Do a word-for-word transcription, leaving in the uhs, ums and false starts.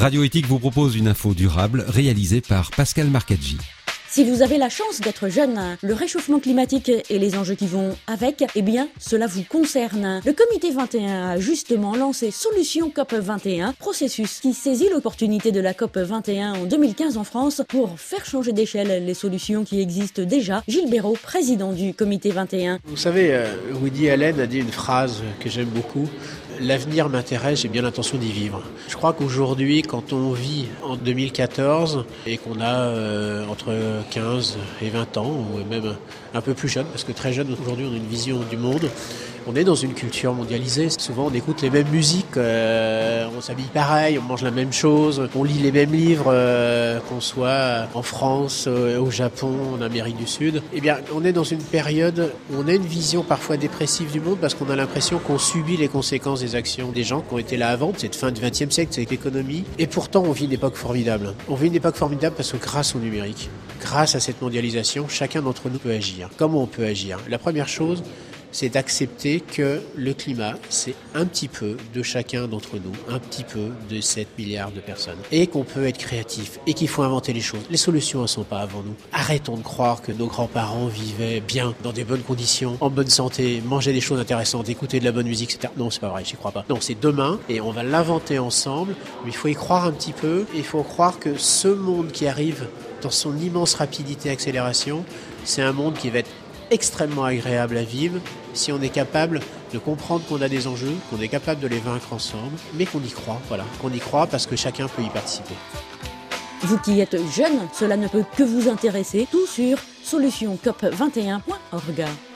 Radio Éthique vous propose une info durable réalisée par Pascal Marcaggi. Si vous avez la chance d'être jeune, le réchauffement climatique et les enjeux qui vont avec, eh bien, cela vous concerne. Le comité vingt et un a justement lancé Solution C O P vingt et un, processus qui saisit l'opportunité de la C O P vingt et un en deux mille quinze en France pour faire changer d'échelle les solutions qui existent déjà. Gilles Béraud, président du comité vingt et un. Vous savez, Woody Allen a dit une phrase que j'aime beaucoup. L'avenir m'intéresse, j'ai bien l'intention d'y vivre. Je crois qu'aujourd'hui, quand on vit en deux mille quatorze et qu'on a euh, entre quinze et vingt ans, ou même un peu plus jeune, parce que très jeune, aujourd'hui, on a une vision du monde. On est dans une culture mondialisée. Souvent, on écoute les mêmes musiques, euh, on s'habille pareil, on mange la même chose, on lit les mêmes livres, euh, qu'on soit en France, euh, au Japon, en Amérique du Sud. Eh bien, on est dans une période où on a une vision parfois dépressive du monde parce qu'on a l'impression qu'on subit les conséquences des actions des gens qui ont été là avant, cette fin du vingtième siècle, c'est l'économie. Et pourtant, on vit une époque formidable. On vit une époque formidable parce que grâce au numérique, grâce à cette mondialisation, chacun d'entre nous peut agir. Comment on peut agir ? La première chose, c'est d'accepter que le climat, c'est un petit peu de chacun d'entre nous, un petit peu de sept milliards de personnes. Et qu'on peut être créatif, et qu'il faut inventer les choses. Les solutions ne sont pas avant nous. Arrêtons de croire que nos grands-parents vivaient bien, dans des bonnes conditions, en bonne santé, mangeaient des choses intéressantes, écoutaient de la bonne musique, et cetera. Non, c'est pas vrai, j'y crois pas. Non, c'est demain, et on va l'inventer ensemble, mais il faut y croire un petit peu, et il faut croire que ce monde qui arrive dans son immense rapidité et accélération, c'est un monde qui va être extrêmement agréable à vivre si on est capable de comprendre qu'on a des enjeux, qu'on est capable de les vaincre ensemble, mais qu'on y croit, voilà, qu'on y croit parce que chacun peut y participer. Vous qui êtes jeune, cela ne peut que vous intéresser. Tout sur solution cop vingt et un point org.